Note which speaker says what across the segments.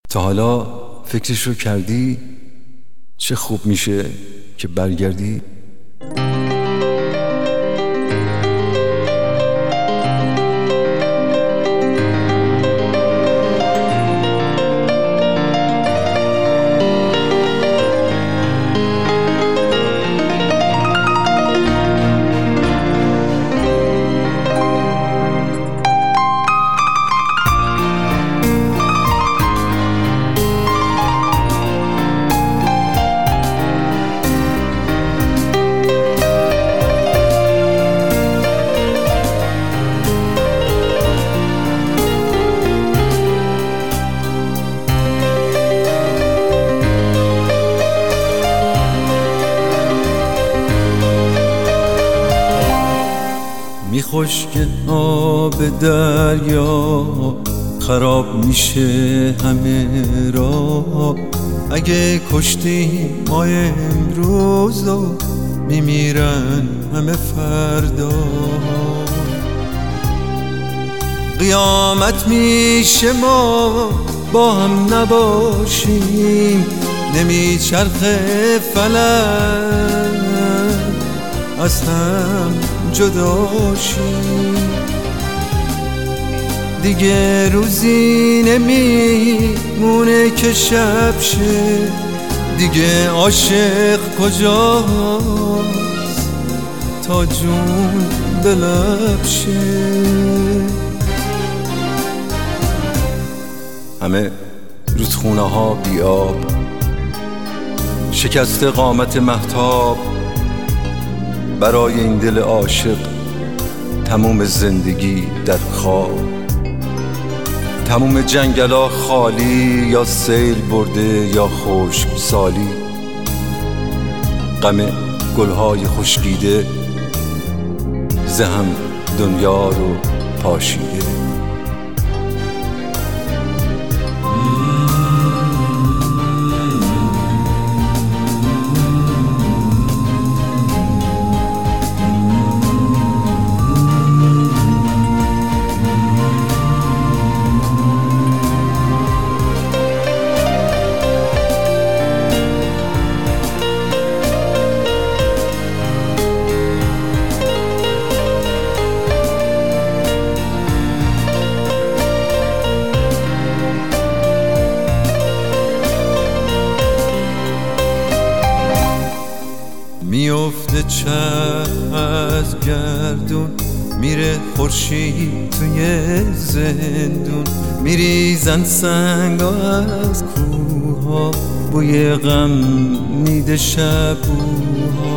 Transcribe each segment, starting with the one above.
Speaker 1: تا حالا فکرش رو کردی چه خوب میشه که برگردی؟
Speaker 2: میخشک آب دریا خراب میشه همه را. اگه کشتی ما امروز میمیرن همه فردا. قیامت میشه ما با هم نباشیم، نمیچرخه فلک از هم جداشیم. دیگه روزی نمیمونه که شب شه، دیگه عاشق کجاست تا جون به لب شه.
Speaker 1: همه رودخونه ها بی آب، شکست قامت مهتاب. برای این دل عاشق تموم زندگی در خواب. تموم جنگلا خالی، یا سیل برده یا خشک سالی. غم گلهای خشکیده زهم دنیا رو پاشیده.
Speaker 2: میفته چرخ از گردون، میره خورشید توی زندون. میریزن سنگا از کوها، بوی غم میده شبوها.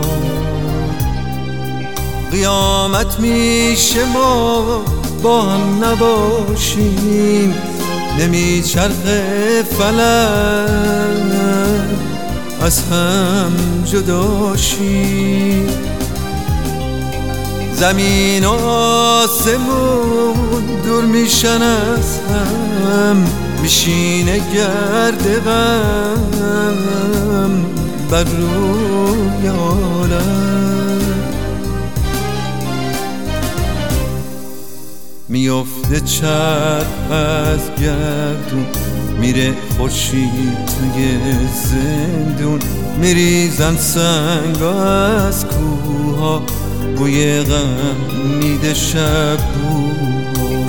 Speaker 2: قیامت میشه ما با هم نباشیم، نمیچرخه فلک از هم جداشیم. زمین و آسمون دور میشن از هم، میشینه گرد غم بر روی عالم. میفته چرخ از گردون، میره خورشید توی زندون. میریزن سنگا از کوها، بوی غم میده شبوها.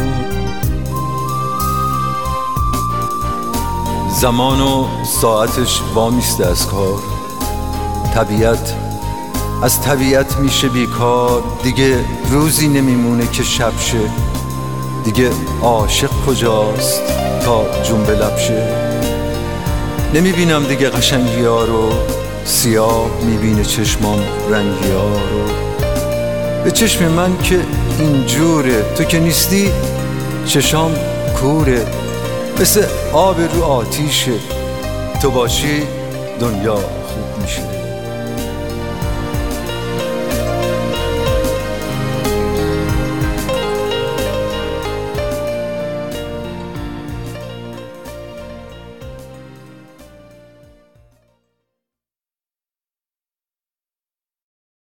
Speaker 1: زمان و ساعتش وامیسته از کار. طبیعت از طبیعت میشه بیکار. دیگه روزی نمیمونه که شب شه، دیگه عاشق کجاست تا جون به لب شه. نمیبینم دیگه قشنگی ها رو، سیاه میبینه چشمام رنگی ها رو. به چشم من که اینجوره، تو که نیستی چشام کوره. مثل آب رو آتیشه، تو باشی دنیا